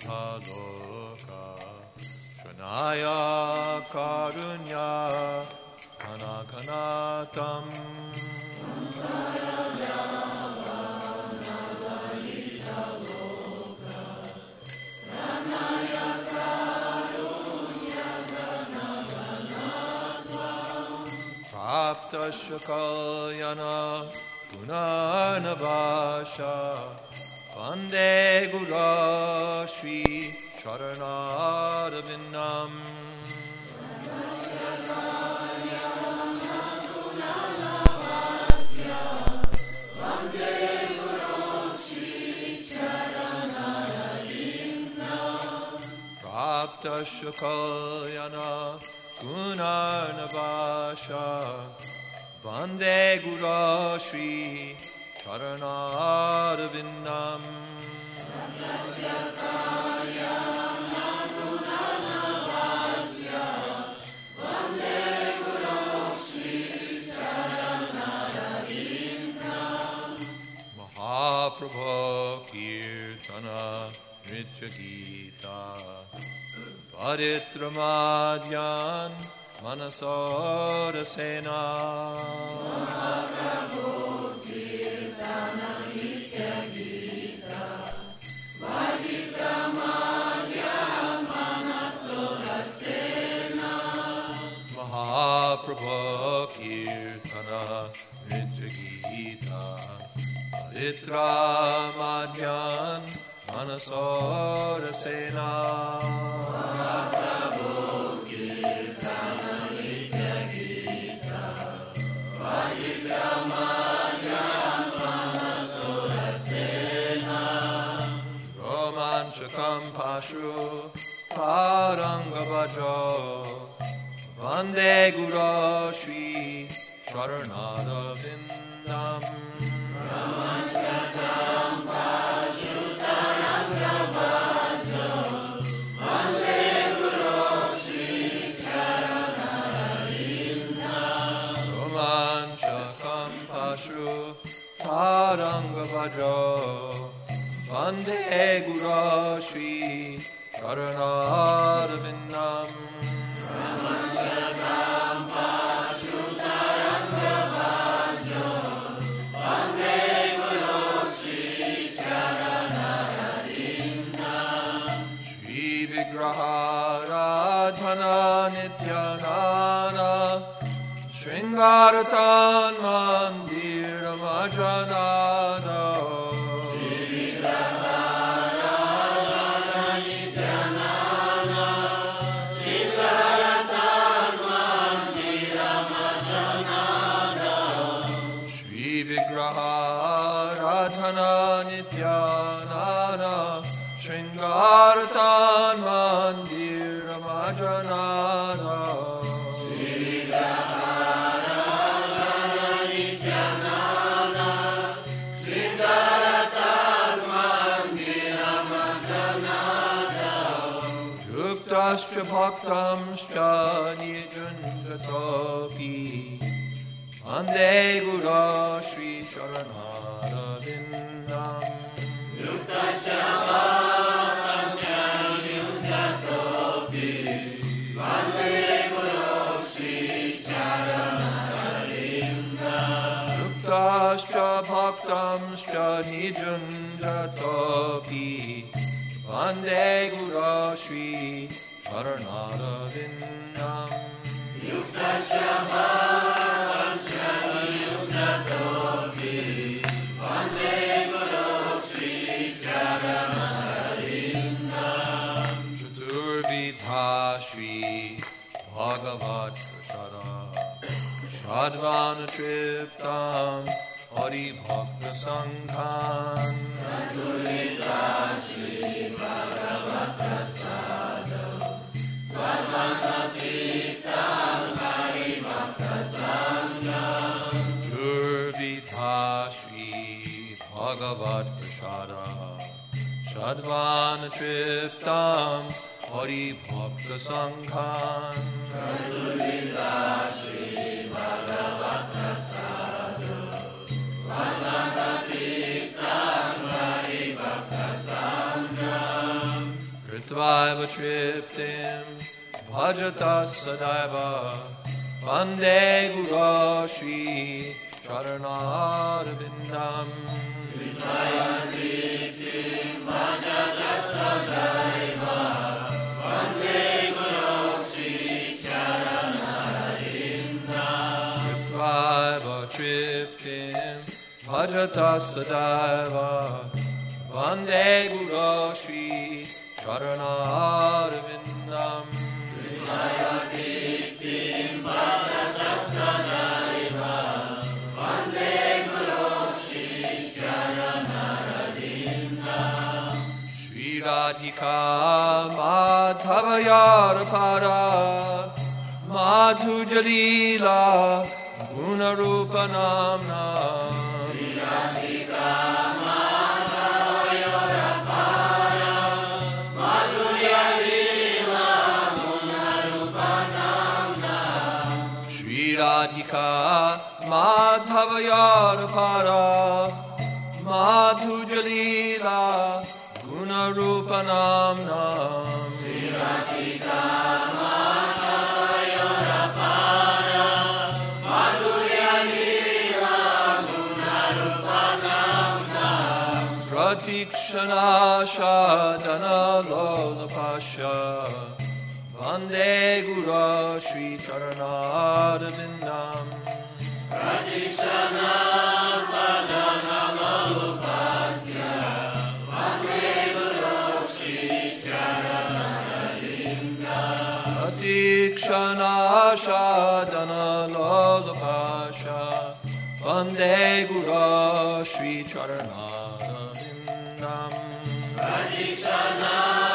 Italoka Shranaya Karunya Kanakanatam Praptasya Kalyana Gunanavasha Vande Gura Shri Charanaravinam Praptasya Kalyana Gunanavasha Vande Gura Shri Charanaravinam Mahaprabha Kirtana Nritya Gita Paritramadyan Manasara Sena Mahaprabha Kirtana Nritya Gita Paritramadyan Manasara Sena Romanchakam Pashu Parangavajo Vande Gura Shri Charanaravinam Romanchakam Pashu Parangavajo Vande Gura Shri Charanaravinam Romanchakam Pashu Parangavajo Vande Gura Shri Charanaravinam Ramanchakam Pashutarangavajo Vande Guru Shri Charanaravinam Shri Vigraharadhana Nityanana Shringaratan Mandiram Ajanada Nityanana Shringaratan Mandiram Ajanana Nityanana Shringaratan Mandiram Ajanana Yuktascha Bhaktamscha Nijunjatopi Vande Gura Shri Charanaravinam Yuktasya Bhaktamscha Nijunjatopi Vande Guru Shri Charanaravinam Yuktasya Bhaktamscha Nijunjatopi Vande Guru Shri Charanaravinam Yuktasya Bhaktamscha Nijunjatopi Vande Guru Shri Charanaravinam Chaturvidha Shri Bhagavat Prasada Shadvanatriptam Hari Bhakta Sanghan Chaturvidha Shri Bhagavat Prasada Shadvanatriptam Hari Bhakta Sanghan Chaturvidha Shri Bhagavat Prasada Shadvanatriptam Hari Bhakta Sanghan Chaturvidha Shri Bhagavat Prasada Shadvanatriptam Hari Bhakta Sanghan triptim bhajata sadaiva Vande Guru Shri Charanarvindam Vinaya triptim bhajata sadaiva Vande Guru Shri Charanarvindam Viprava triptim bhajata sadaiva Vande Guru Shri Charanarvindam Vinaya triptim bhajata sadaiva Vande Guru Shri Charanarvindam Shri Radhika Madhavayar Para Madhu Jalila Gunarupa Namna Shri Radhika Radhika Madhavayar Para Madhu Jalila Gunarupa Namna Shri Radhika Madhavayar Para Madhu Jalila Gunarupa Namna Pratikshana Shadana Lolapasha Vande Guru Shri Charanarvindam Pratikshana sadhana malupasya Vande Guru Shri Charanarvindam Pratikshana sadhana malupasya Vande Guru Shri Charanarvindam Pratikshana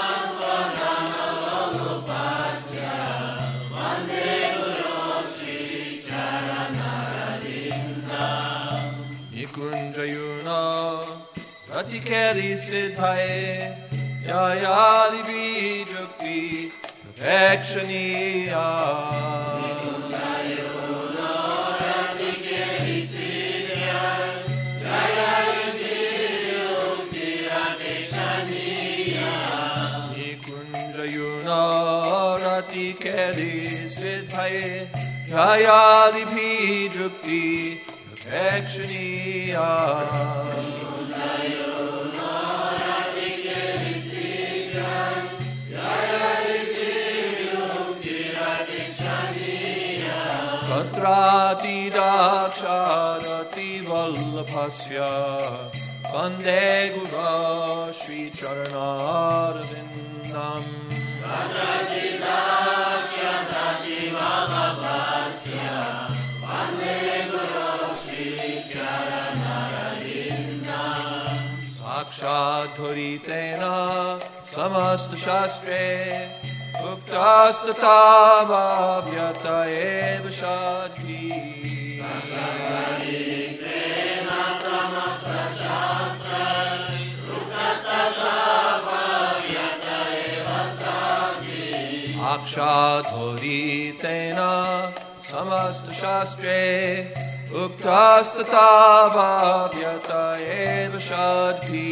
Kunjayuna Ratikeli Siddhaye Yayali Bijukti Perfectioniya Kunjayuna Ratikeli Siddhaye Yayali Bijukti Perfectioniya Kunjayuna Ratikeli Siddhaye Yayali Bijukti Perfectioniya Kunjayuna Ratikeli Siddhaye Yayali Bijukti Perfectioniya Tatrati Daksharati Vallabhasya Vande Guru Shri Charanarvindam Tatrati Daksharati Vallabhasya Vande Guru Sakshadhuritena samasta shastre uktastatava vyata eva shadhi Sakshadhuritena samasta shastre uktastatava vyata eva shadhi Sakshadhuritena samasta shastre Uktastatava vyata eva shadhi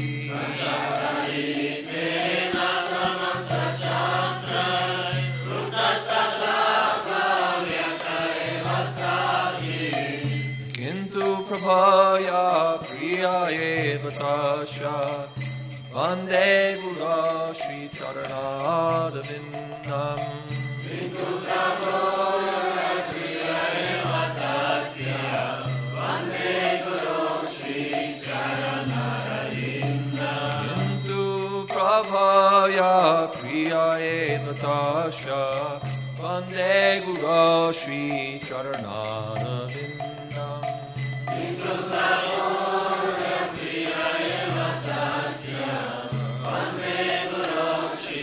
Sakshadhuritena samasta shastra Uktastatava vyata eva shadhi Kintu prabhaya priya eva tasya Vande Guru Shri Charanarvindam Kintu prabhaya priya eva tasya Vande Guru Shri Charanarvindam Kintu prabhaya priya eva tasya Vande Guru Shri Charanarvindam Kintu prabhaya priya eva tasya Vande Guru Shri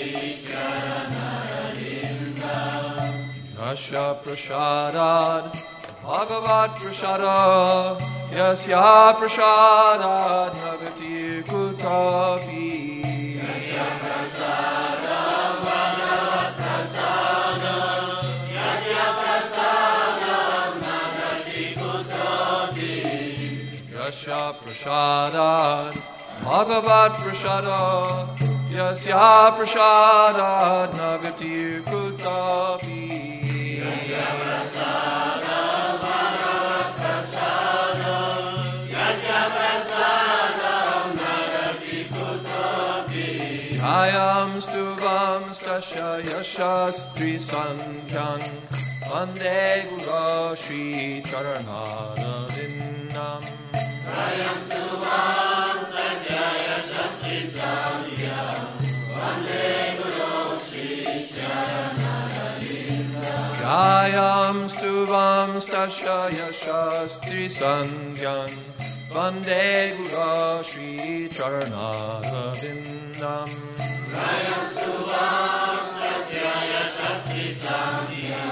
Charanarvindam Yasya prasadad Bhagavad prasada Yasya prasadad Nagati kutapi Yasya prasada Bhagavad prasada Yasya prasada Nagati kutapi Yasya prasada Bhagavad prasada Yasya prasadad nagatir kutapi. Yasya prasadad bhagavat prasadam. Yasya prasadam nagatir kutapi. Ayam stuvam stasya yashastri sandhyam. Vande Guru Shri Charanarvindam. Ayam stuvam stasya yashastri sandhyam. Vande Guru Shri Charanarvindam. Ayam stuvam stasya yashastri sandhyam. Vande Guru Shri Charanarvindam. Ayam stuvam stasya yashastri sandhyam.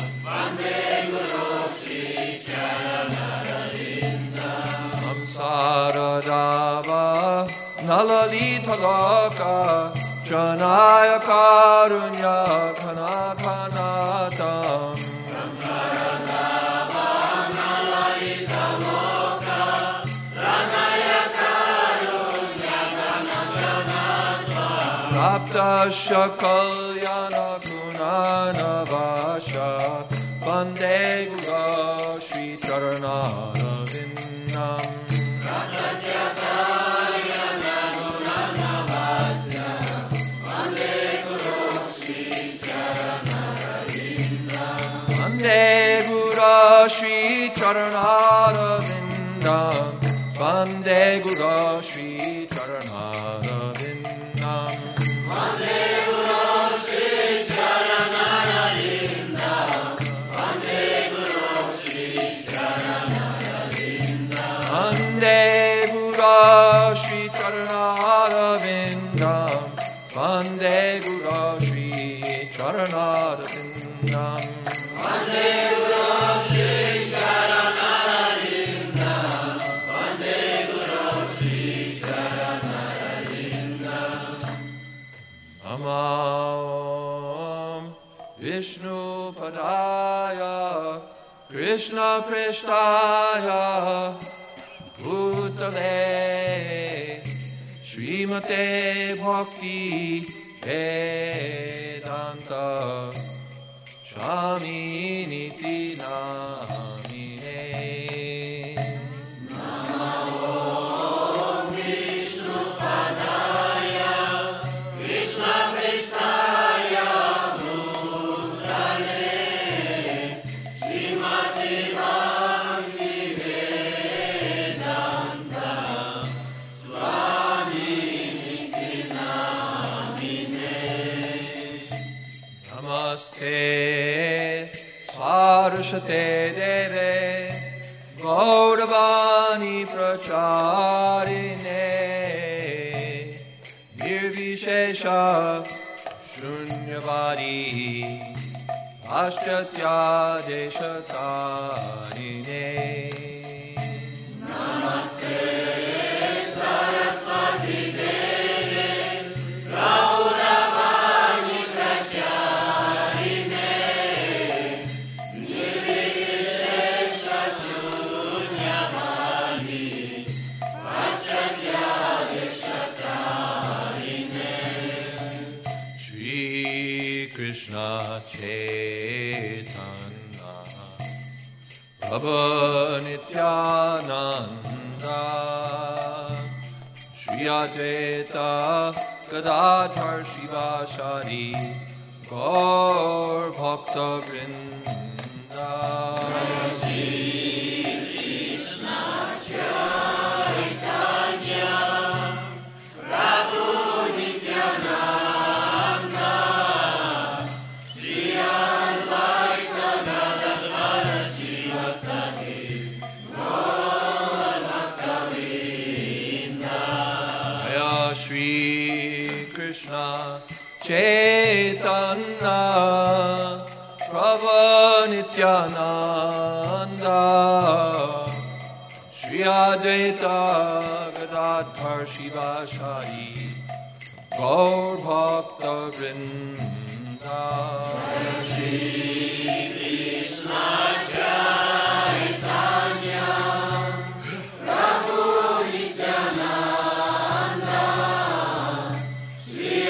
Samsaradava nalalithaloka Chanaya karunya kanakanatam. Samsaradava nalalithaloka Chanaya karunya kanakanatam. Raptasya kalyana gunanavasha Vande Guru Shri Charanarvindam. Raptasya kalyana gunanavasya Vande Guru Shri Charanarvindam. Vande Guru Shri Charanarvindam. Vande Guru Shri Charanarvindam. Vande Guru Shri Charanarvindam. Vande Guru Shri Charanarvindam. Vande Guru Shri Charanarvindam. Vande Guru Shri Charanarvindam. Vande Guru Shri Charanarvindam. Vande Guru Shri Charanarvindam. Namam Vishnu Padaya Krishna Preshtaya Bhutale Srimate Bhakti Vedanta Swami Niti Namine. Namam Vishnu Padaya Krishna Preshtaya Bhutale Srimate Bhakti Vedanta Swami Niti Namine. Namaste Saraswate Deve Gauravani Pracharine Nirvishesha Shunyavadi Paschatya Deshatarine. Namaste Saraswati Deve Gauravani Pracharine Nirvishesha Shunyavadi Paschatya Deshatarine. Shri Krishna Chaitanya Prabhu Nityananda Shri Advaita Gadadhar Shivashari Gaur Bhakta Vrinda. Shri Krishna Chaitanya Prabhu Nityananda Shri Advaita Gadadhar Shivasati Gaur Bhakta Vrinda. Jaya Shri Krishna Chaitanya Prabhu Nityananda Shri Advaita Gadadhar Shivashari Gaur Bhakta Vrinda. Shri Krishna Chaitanya Prabhu Nityananda Shri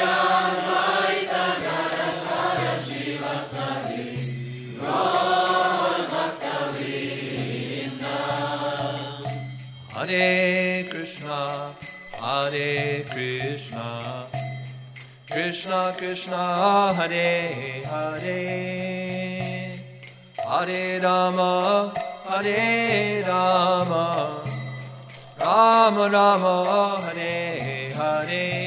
Hare Krishna, Hare Krishna, Krishna Krishna, Hare Hare, Hare Rama, Hare Rama, Rama Rama, Hare Hare.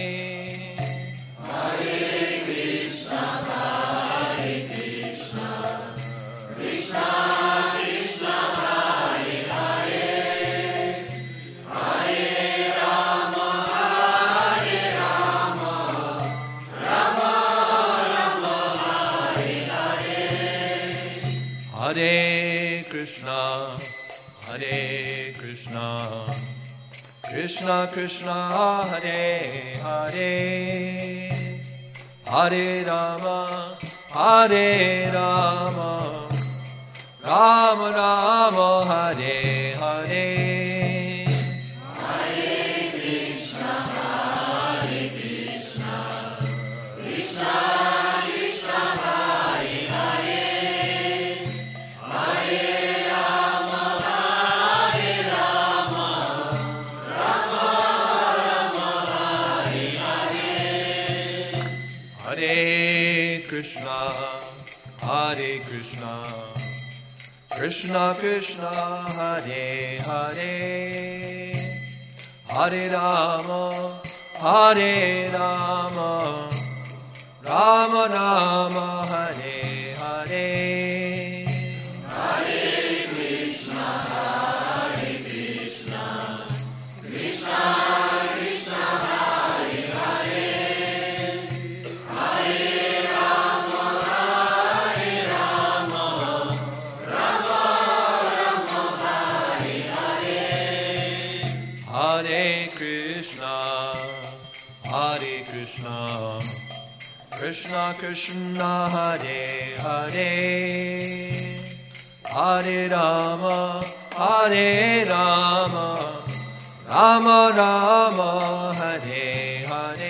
Hare Krishna, Hare Krishna, Krishna Krishna, Hare Hare, Hare Rama, Hare Rama, Rama Rama, Hare Hare. Hare Krishna, Hare Krishna, Krishna Krishna, Hare Hare, Hare Rama, Hare Rama, Rama Rama, Hare Hare. Hare Krishna, Hare Krishna, Krishna Krishna, Hare Hare, Hare Rama, Hare Rama, Rama Rama, Hare Hare. Hare Krishna, Hare Krishna, Krishna Krishna, Hare Hare, Hare Rama, Hare Rama, Rama Rama, Hare Hare.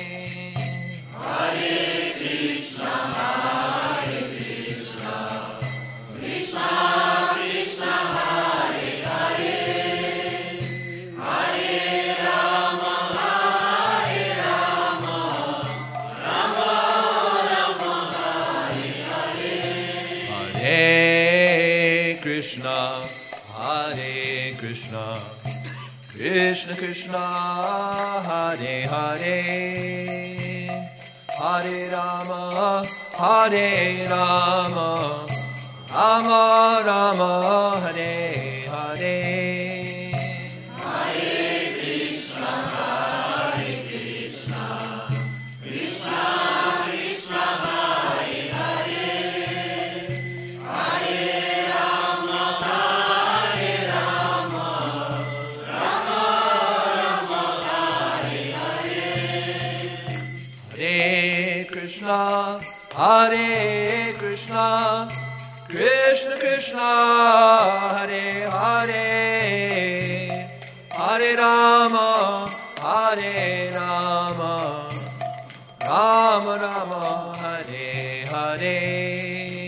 Hare Krishna, Hare Krishna, Krishna Krishna, Hare Hare, Hare Rama, Hare Rama, Rama Rama, Hare Hare. Hare Krishna, Hare Krishna, Krishna Krishna, Hare Hare, Hare Rama, Hare Rama, Rama Rama, Hare Hare. Hare Krishna, Hare Krishna, Krishna Krishna, Hare Hare, Hare Rama, Hare Rama, Rama Rama, Hare Hare. Hare Krishna, Hare Krishna, Krishna Krishna, Hare Hare, Hare Rama, Hare Rama, Rama Rama, Hare Hare.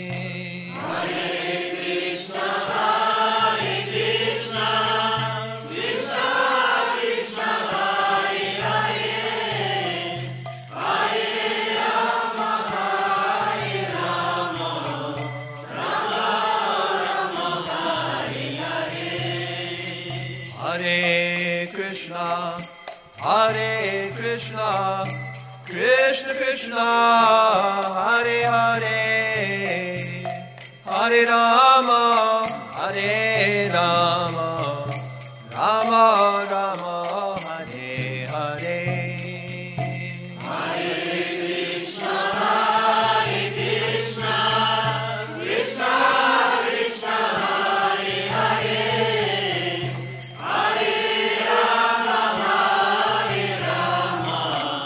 Hare Krishna, Hare Krishna, Krishna Krishna, Hare Hare, Hare Rama, Hare Rama, Rama Rama, Hare Hare. Hare Krishna, Hare Krishna, Krishna Krishna, Hare Hare, Hare Rama, Hare Rama, Rama Rama, Hare Hare. Hare Krishna, Hare Krishna, Krishna Krishna, Hare Hare, Hare Rama, Hare Rama,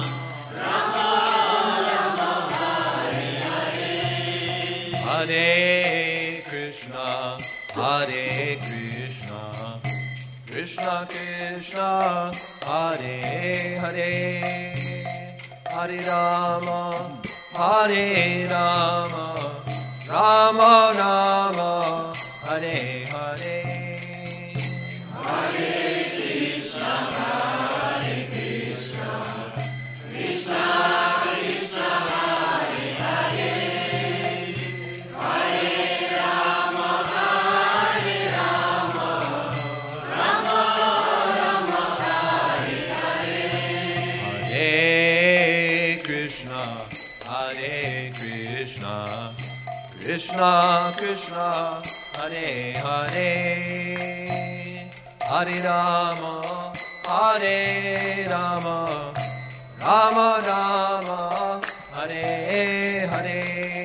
Rama Rama, Hare Hare. Hare Krishna, Hare Krishna, Krishna Krishna, Hare Hare, Hare Rama, Hare Rama, Rama Rama, Hare Hare. Krishna Krishna Hare Hare Hare Rama Hare Rama Rama Rama Hare Hare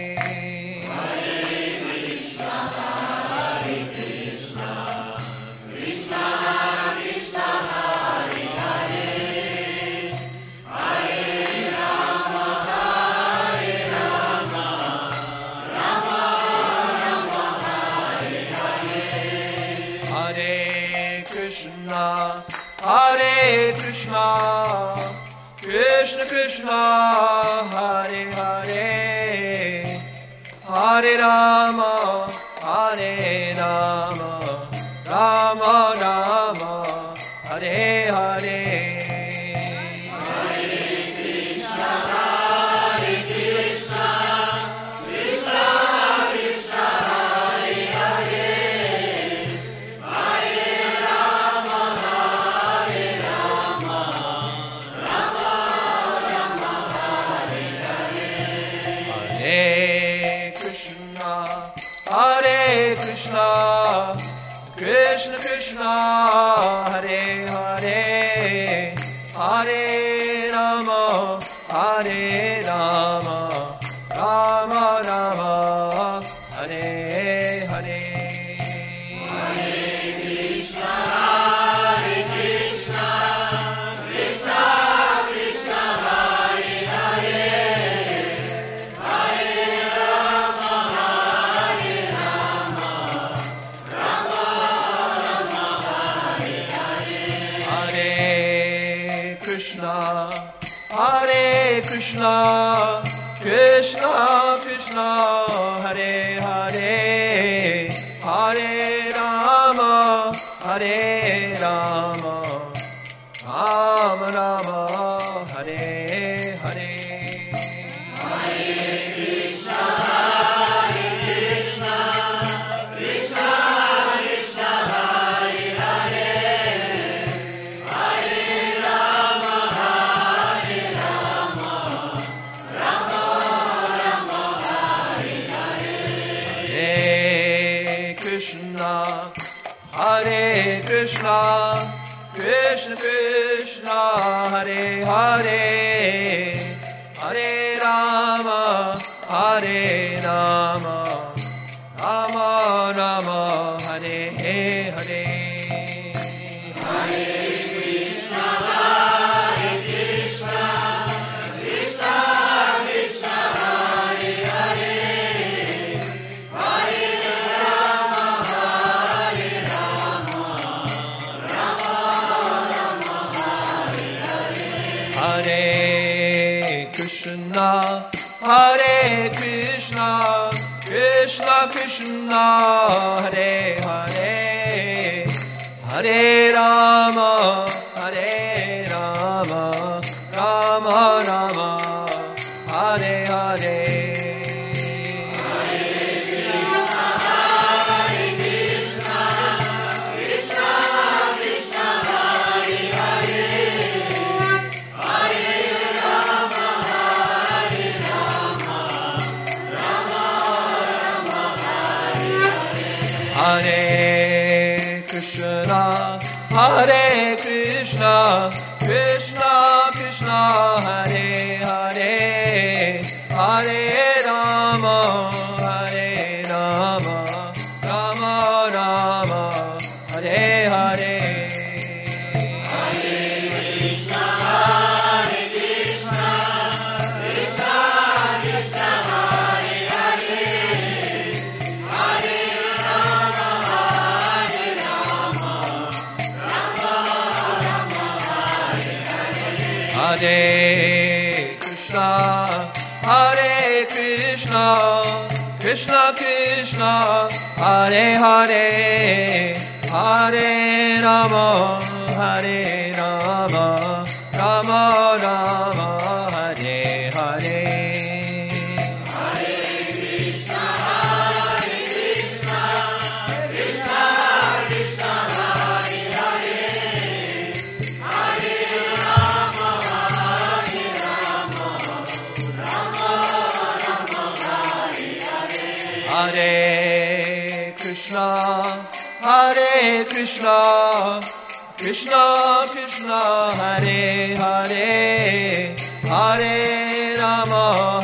Hare Krishna, Krishna Krishna, Hare Hare, Hare Rama, Hare Rama, Rama Rama, Hare Hare. Krishna Krishna, Hare Hare, Hare Rama, Hare Rama, Rama Rama, Hare Hare. Hare Krishna, Krishna Krishna, Hare Hare, Hare Rama, Hare Rama, Rama Krishna, Krishna Krishna, Hare Hare, Hare Rama, Hare Rama, Rama Rama, Hare Hare. Hare Krishna, Krishna Krishna, Hare Hare, Hare Rama, Hare Rama, Rama Rama, Hare Hare. Hare Krishna, Krishna Krishna, Hare Hare, Hare Rama, Hare Rama, Rama Rama, Hare Hare. Hare Krishna, Krishna Krishna, Hare Hare, Hare Rama, Hare Rama, Rama Rama, Hare Hare. Hare Krishna, Krishna Krishna, Hare Hare, Hare Rama, Hare Rama, Rama Rama, Hare Hare. Hare Krishna, Krishna Krishna, Hare Hare, Hare Rama, Hare Rama, Rama Rama, Hare Hare. Hare Krishna, Krishna Krishna, Hare Hare, Hare Rama, Hare Rama, Rama Rama, Hare Hare. Hare Krishna, Krishna Krishna, Hare Hare, Hare Rama, Hare Rama, Rama Rama, Hare Hare. Hare Krishna, Krishna Krishna, Hare Hare, Hare Rama, Rama, Hare Rama, Rama Rama, Hare Hare. Hare Krishna, Krishna Krishna, Hare Hare. Hare Rama, Rama Rama, Hare Hare. Hare Krishna, Krishna Krishna, Hare Hare, Hare Rama,